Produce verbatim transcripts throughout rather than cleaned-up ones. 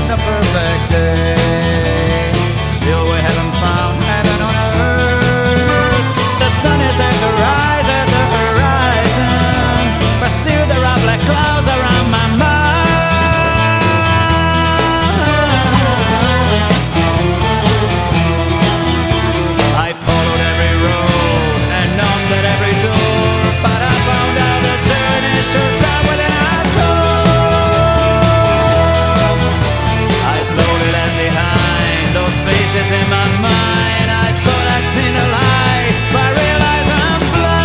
the perfect day. Still we haven't found heaven on earth. The sun is set to rise at the horizon, but still there are black clouds around my mind. I followed every road and knocked at every door, but I found out the journey should start within our souls. I slowly left behind those faces in my mind. I thought I'd seen the light, but I realize I'm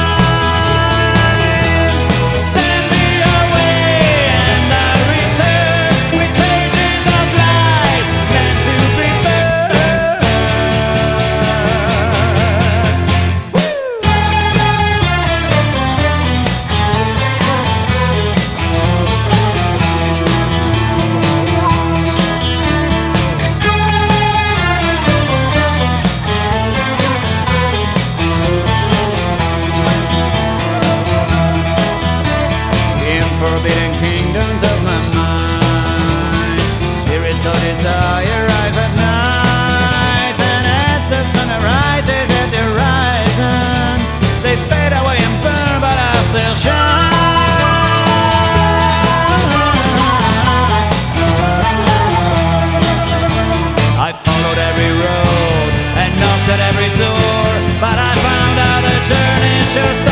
blind. Send me away and I'll return with pages of lies meant to be burned. In forbidden kingdoms of my mind, spirits of desire rise at night, and as the sun rises at the horizon, they fade away and burn, but I still shine. I followed every road and knocked at every door, but I found out the journey should start